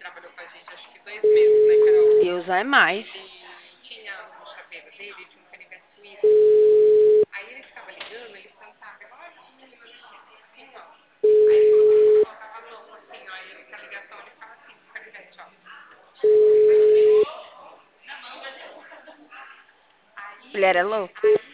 trabalhou com a gente acho que 2 meses, né, Carol? Deus é mais. Ele tinha no chaveiro dele, tinha um canivete suíço. Aí ele ficava ligando, ele sentava igual assim, ó. Aí ele falou que ele colocava a mão assim, ó, e a ligação ele ficava assim, com o canivete, ó. Ele era louco.